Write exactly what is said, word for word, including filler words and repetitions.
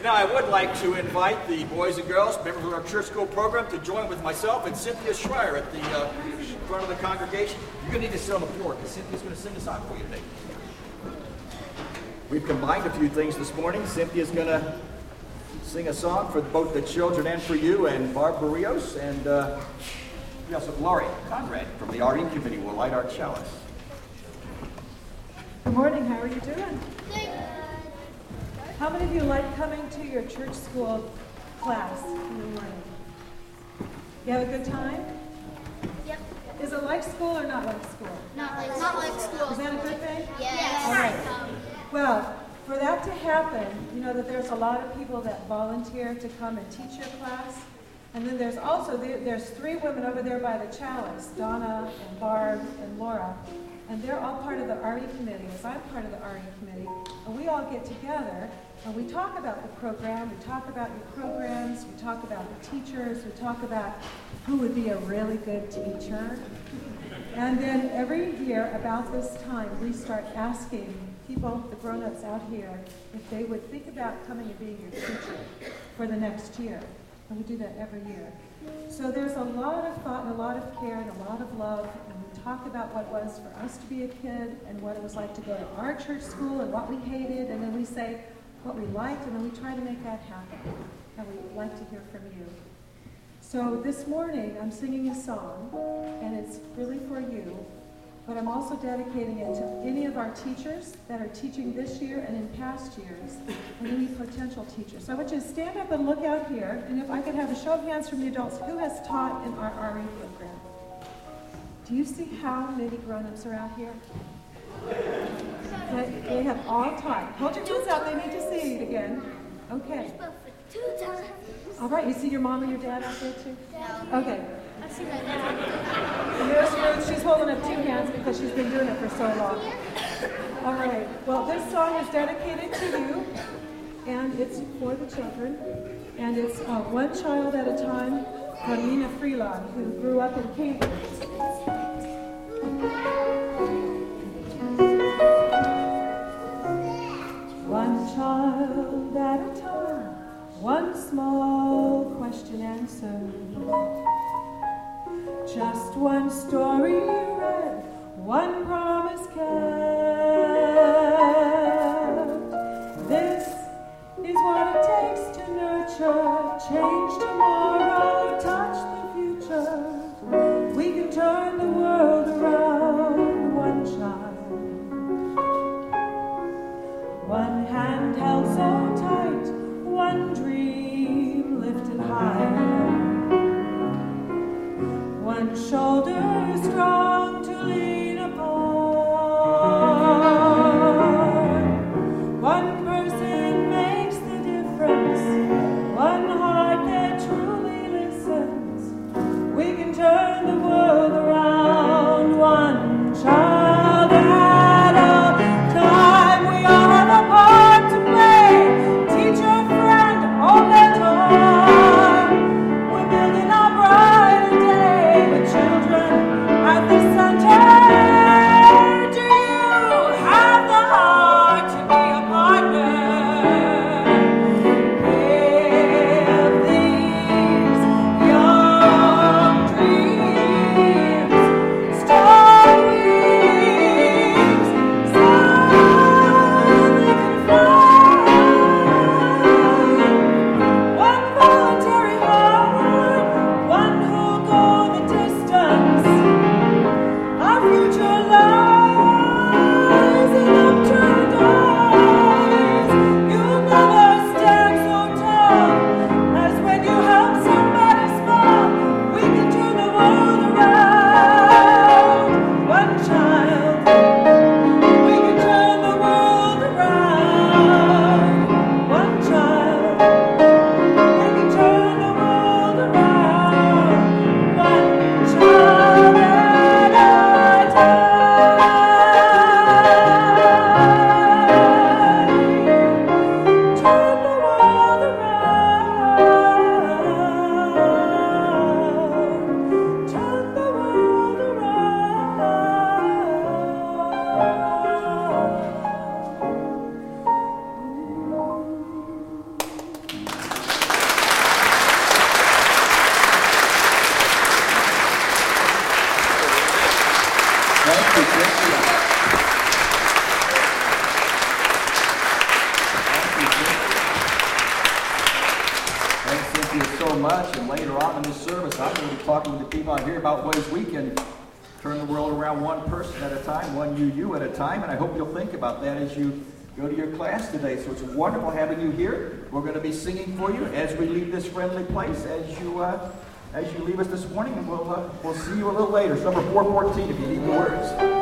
Now, I would like to invite the boys and girls, members of our church school program, to join with myself and Cynthia Schreier at the uh, front of the congregation. You're going to need to sit on the floor because Cynthia's going to sing a song for you today. We've combined a few things this morning. Cynthia's going to sing a song for both the children and for you, and Barb Barrios, and uh, we also have Laurie Conrad from the R E committee will light our chalice. Good morning. How are you doing? How many of you like coming to your church school class in the morning? You have a good time? Yep. Is it like school or not like school? Not like not like school. Is that a good thing? Yes. All right. Well, for that to happen, you know that there's a lot of people that volunteer to come and teach your class. And then there's also, there's three women over there by the chalice, Donna and Barb and Laura. And they're all part of the R E committee, as I'm part of the R E committee. And we all get together and we talk about the program, we talk about your programs, we talk about the teachers, we talk about who would be a really good teacher. And then every year about this time, we start asking people, the grown-ups out here, if they would think about coming and being your teacher for the next year. And we do that every year. So there's a lot of thought and a lot of care and a lot of love, and we talk about what it was for us to be a kid and what it was like to go to our church school and what we hated, and then we say what we liked, and then we try to make that happen. And we'd like to hear from you. So this morning I'm singing a song, and it's really for you, but I'm also dedicating it to any of our teachers that are teaching this year and in past years, and any potential teachers. So I want you to stand up and look out here, and if I could have a show of hands from the adults, who has taught in our R E program? Do you see how many grown-ups are out here? They, they have all taught. Hold your hands out, they need to see it again. Okay. All right, you see your mom and your dad out there too? Okay. I see my dad. And there's Ruth. She's holding up two hands because she's been doing it for so long. All right. Well, this song is dedicated to you, and it's for the children. And it's uh, One Child at a Time from Nina Freeland, who grew up in Cambridge. One child at a time, one small question answered. Just one story read, one promise kept. This is what it takes to nurture, change tomorrow, touch the future. We can turn the world around, one child. One hand held so tight, one dream lifted higher. One shoulder strong to lean upon. One person makes the difference. One heart that truly listens. We can turn the world around. One child at a time. We all have a part to play. Teacher, friend, all that time. We're building our brighter day. Children at the center, do you have the heart to be a partner? Give these young dreams strong wings so they can fly. One voluntary heart, one who'll go the distance. Our future lies in upturned eyes. You'll never stand so tall as when you help somebody small. We can turn the world around. One child. We can turn the world around. One child. We can turn the world around. One child at a time. Turn the world around. Turn the world around. you, Cynthia. Thank you, Cynthia. Thanks, Cynthia, so much. And later on in this service, I'm going to be talking with the people out here about ways we can turn the world around one person at a time, one you, you at a time. And I hope you'll think about that as you go to your class today. So it's wonderful having you here. We're going to be singing for you as we leave this friendly place, as you uh, as you leave us this morning, and we'll uh, we'll see you a little later. It's number four fourteen if you need the words.